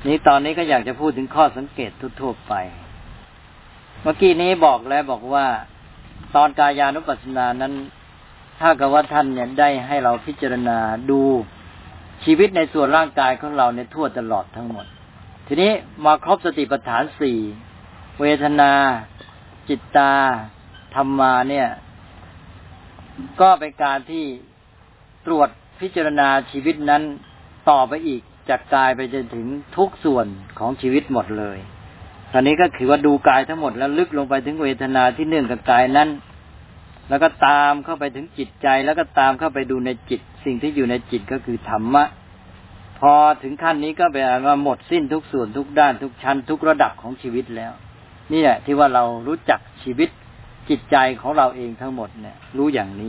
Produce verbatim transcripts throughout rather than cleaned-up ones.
นี้ตอนนี้ก็อยากจะพูดถึงข้อสังเกตทั่วๆไปเมื่อกี้นี้บอกแล้วบอกว่าตอนกายานุปัสสนานั้นถ้ากับว่าท่านเนี่ยได้ให้เราพิจารณาดูชีวิตในส่วนร่างกายของเราในทั่วตลอดทั้งหมดทีนี้มาครบสติปัฏฐานสี่เวทนาจิตตาธรรมาเนี่ยก็เป็นการที่ตรวจพิจารณาชีวิตนั้นต่อไปอีกจากกายไปจนถึงทุกส่วนของชีวิตหมดเลยตอนนี้ก็คือว่าดูกายทั้งหมดแล้วลึกลงไปถึงเวทนาที่เนื่องกับกายนั้นแล้วก็ตามเข้าไปถึงจิตใจแล้วก็ตามเข้าไปดูในจิตสิ่งที่อยู่ในจิตก็คือธรรมะพอถึงขั้นนี้ก็แปลว่าหมดสิ้นทุกส่วนทุกด้านทุกชั้นทุกระดับของชีวิตแล้วนี่แหละที่ว่าเรารู้จักชีวิตจิตใจของเราเองทั้งหมดเนี่ยรู้อย่างนี้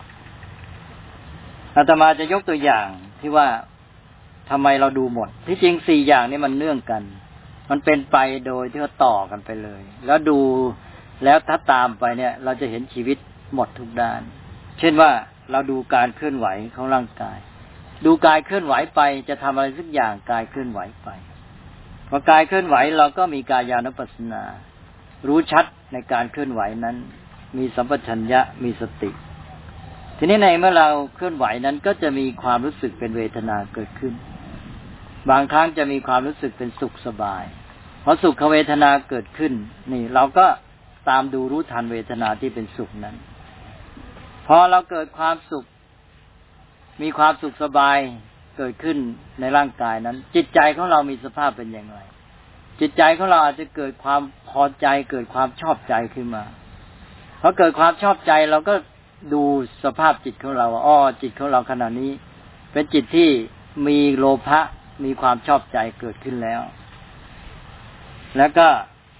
อาตมาจะยกตัวอย่างที่ว่าทำไมเราดูหมดที่จริงสี่อย่างนี้มันเนื่องกันมันเป็นไปโดยที่ว่าต่อกันไปเลยแล้วดูแล้วถ้าตามไปเนี่ยเราจะเห็นชีวิตหมดทุกด้านเช่นว่าเราดูการเคลื่อนไหวของร่างกายดูกายเคลื่อนไหวไปจะทำอะไรสักอย่างกายเคลื่อนไหวไปพอกายเคลื่อนไหวเราก็มีกายานุปัสสนารู้ชัดในการเคลื่อนไหวนั้นมีสัมปชัญญะมีสติทีนี้ในเมื่อเราเคลื่อนไหวนั้นก็จะมีความรู้สึกเป็นเวทนาเกิดขึ้นบางครั้งจะมีความรู้สึกเป็นสุขสบายพอสุขเวทนาเกิดขึ้นนี่เราก็ตามดูรู้ทันเวทนาที่เป็นสุขนั้นพอเราเกิดความสุขมีความสุขสบายเกิดขึ้นในร่างกายนั้นจิตใจของเรามีสภาพเป็นอย่างไรจิตใจของเราอาจจะเกิดความพอใจเกิดความชอบใจขึ้นมาพอเกิดความชอบใจเราก็ดูสภาพจิตของเราว่าอ้อจิตของเราขณะนี้เป็นจิตที่มีโลภะมีความชอบใจเกิดขึ้นแล้วแล้วก็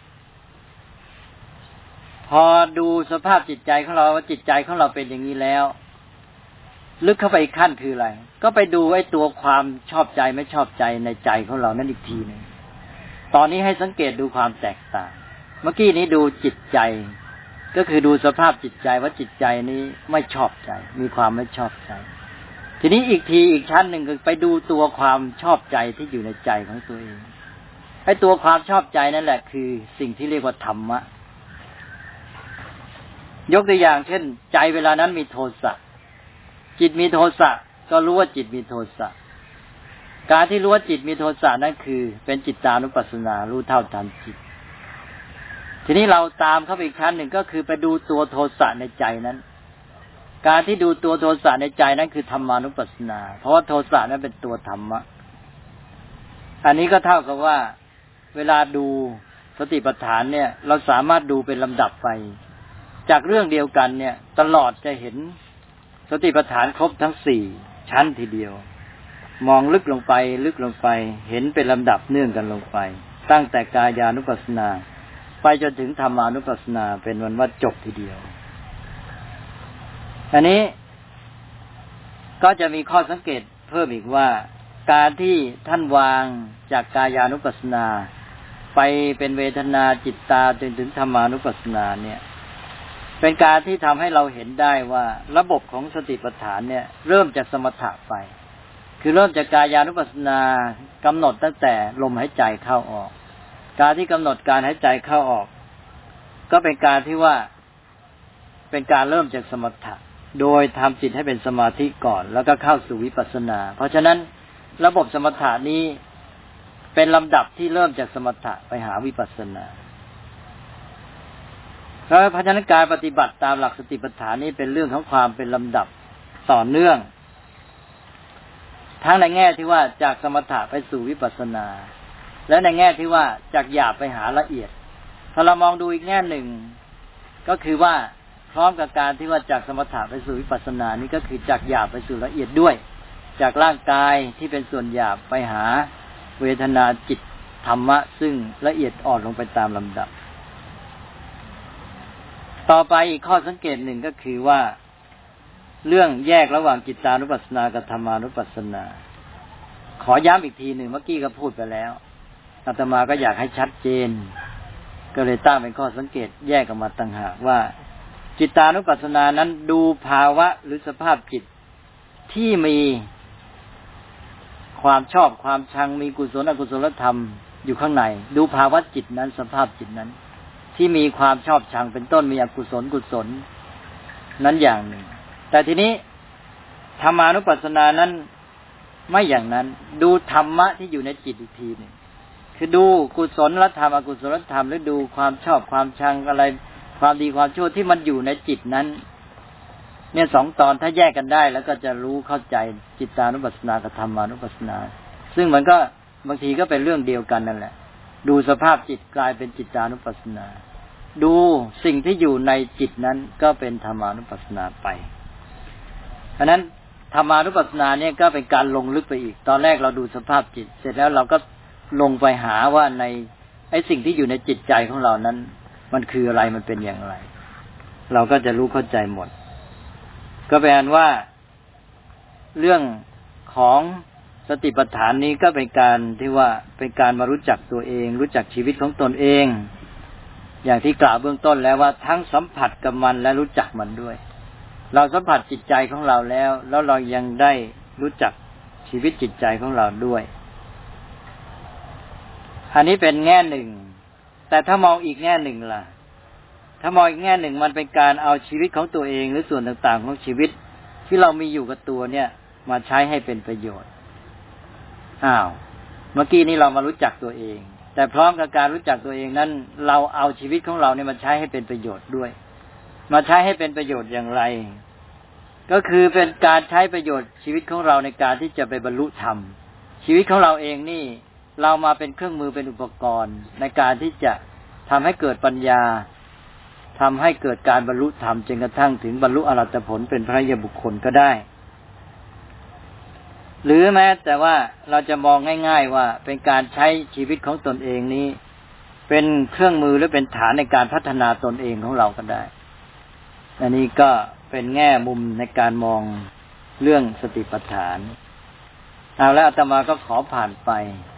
พอดูสภาพจิตใจของเราว่าจิตใจของเราเป็นอย่างนี้แล้วลึกเข้าไปอีกขั้นคืออะไรก็ไปดูไอ้ตัวความชอบใจไม่ชอบใจในใจของเรานั่นอีกทีนึงตอนนี้ให้สังเกตดูความแตกต่างเมื่อกี้นี้ดูจิตใจก็คือดูสภาพจิตใจว่าจิตใจนี้ไม่ชอบใจมีความไม่ชอบใจทีนี้อีกทีอีกชั้นหนึ่งคือไปดูตัวความชอบใจที่อยู่ในใจของตัวเองไอ้ตัวความชอบใจนั่นแหละคือสิ่งที่เรียกว่าธรรมะยกตัวอย่างเช่นใจเวลานั้นมีโทสะจิตมีโทสะก็รู้ว่าจิตมีโทสะการที่รู้ว่าจิตมีโทสะนั่นคือเป็นจิตตานุปัสสนารู้เท่าทันจิตทีนี้เราตามเข้าไปอีกชั้นหนึ่งก็คือไปดูตัวโทสะในใจนั้นการที่ดูตัวโทสะในใจนั้นคือธรรมานุปัสสนาเพราะว่าโทสะนั้นเป็นตัวธรรมะอันนี้ก็เท่ากับว่าเวลาดูสติปัฏฐานเนี่ยเราสามารถดูเป็นลำดับไปจากเรื่องเดียวกันเนี่ยตลอดจะเห็นสติปัฏฐานครบทั้งสี่ชั้นทีเดียวมองลึกลงไปลึกลงไปเห็นเป็นลำดับเนื่องกันลงไปตั้งแต่กายานุปัสสนาไปจนถึงธรรมานุปัสสนาเป็นวันว่าจบทีเดียวอันนี้ก็จะมีข้อสังเกตเพิ่มอีกว่าการที่ท่านวางจากกายานุปัสสนาไปเป็นเวทนาจิตตาจนถึงธรรมานุปัสสนาเนี่ยเป็นการที่ทำให้เราเห็นได้ว่าระบบของสติปัฏฐานเนี่ยเริ่มจากสมถะไปคือเริ่มจากกายานุปัสสนากำหนดตั้งแต่ลมหายใจเข้าออกการที่กำหนดการหายใจเข้าออกก็เป็นการที่ว่าเป็นการเริ่มจากสมถะโดยทำจิตให้เป็นสมาธิก่อนแล้วก็เข้าสู่วิปัสสนาเพราะฉะนั้นระบบสมถะนี้เป็นลำดับที่เริ่มจากสมถะไปหาวิปัสสนาแล้วเพราะฉะนั้นการปฏิบัติตามหลักสติปัฏฐานนี้เป็นเรื่องของความเป็นลำดับต่อเนื่องทั้งในแง่ที่ว่าจากสมถะไปสู่วิปัสสนาและในแง่ที่ว่าจากหยาบไปหาละเอียดถ้าเรามองดูอีกแง่หนึ่งก็คือว่าพร้อมกับการที่ว่าจากสมถะไปสู่วิปัสสนานี้ก็คือจากหยาบไปสู่ละเอียดด้วยจากร่างกายที่เป็นส่วนหยาบไปหาเวทนาจิตธรรมะซึ่งละเอียดอ่อนลงไปตามลำดับต่อไปอีกข้อสังเกตหนึ่งก็คือว่าเรื่องแยกระหว่างจิตตานุปัสสนากับธรรมานุปัสสนาขอย้ำอีกทีหนึ่งเมื่อกี้ก็พูดไปแล้วอาตมาก็อยากให้ชัดเจนก็เลยตั้งเป็นข้อสังเกตแยกออกมาต่างหากว่าจิตตานุปัสสนานั้นดูภาวะหรือสภาพจิตที่มีความชอบความชังมีกุศลอกุศลธรรมอยู่ข้างในดูภาวะจิตนั้นสภาพจิตนั้นที่มีความชอบชังเป็นต้นมีอกุศลกุศลนั้นอย่างหนึ่งแต่ทีนี้ธรรมานุปัสสนานั้นไม่อย่างนั้นดูธรรมะที่อยู่ในจิตอีกทีหนึ่งคือดูกุศลธรรมอกุศลธรรมหรือดูความชอบความชังอะไรความดีความชั่วที่มันอยู่ในจิตนั้นเนี่ยสองตอนถ้าแยกกันได้แล้วก็จะรู้เข้าใจจิตตานุปัสสนากับธรรมานุปัสสนาซึ่งมันก็บางทีก็เป็นเรื่องเดียวกันนั่นแหละดูสภาพจิตกลายเป็นจิตตานุปัสสนาดูสิ่งที่อยู่ในจิตนั้นก็เป็นธรรมานุปัสสนาไปเพราะนั้นธรรมานุปัสสนาเนี่ยก็เป็นการลงลึกไปอีกตอนแรกเราดูสภาพจิตเสร็จแล้วเราก็ลงไปหาว่าในไอ้สิ่งที่อยู่ในจิตใจของเรานั้นมันคืออะไรมันเป็นอย่างไรเราก็จะรู้เข้าใจหมดก็แปลว่าเรื่องของสติปัฏฐานนี้ก็เป็นการที่ว่าเป็นการมารู้จักตัวเองรู้จักชีวิตของตนเองอย่างที่กล่าวเบื้องต้นแล้วว่าทั้งสัมผัสกับมันและรู้จักมันด้วยเราสัมผัสจิตใจของเราแล้วแล้วเรายังได้รู้จักชีวิตจิตใจของเราด้วยอันนี้เป็นแง่หนึ่งแต่ถ้ามองอีกแง่หนึ่งล่ะถ้ามองอีกแง่หนึ่งมันเป็นการเอาชีวิตของตัวเองหรือส่วนต่างๆของชีวิตที่เรามีอยู่กับตัวเนี่ยมาใช้ให้เป็นประโยชน์อ้าวเมื่อกี้นี้เรามารู้จักตัวเองแต่พร้อมกับการรู้จักตัวเองนั้นเราเอาชีวิตของเราเนี่ยมาใช้ให้เป็นประโยชน์ด้วยมาใช้ให้เป็นประโยชน์อย่างไรก็คือเป็นการใช้ประโยชน์ชีวิตของเราในการที่จะไปบรรลุธรรมชีวิตของเราเองนี่เรามาเป็นเครื่องมือเป็นอุปกรณ์ในการที่จะทำให้เกิดปัญญาทำให้เกิดการบรรลุธรรมจนกระทั่งถึงบรรลุอรหัตผลเป็นพระอริยบุคคลก็ได้หรือแม้แต่ว่าเราจะมองง่ายๆว่าเป็นการใช้ชีวิตของตนเองนี้เป็นเครื่องมือหรือเป็นฐานในการพัฒนาตนเองของเราก็ได้อันนี้ก็เป็นแง่มุมในการมองเรื่องสติปัฏฐานเอาแล้วอาตมาก็ขอผ่านไป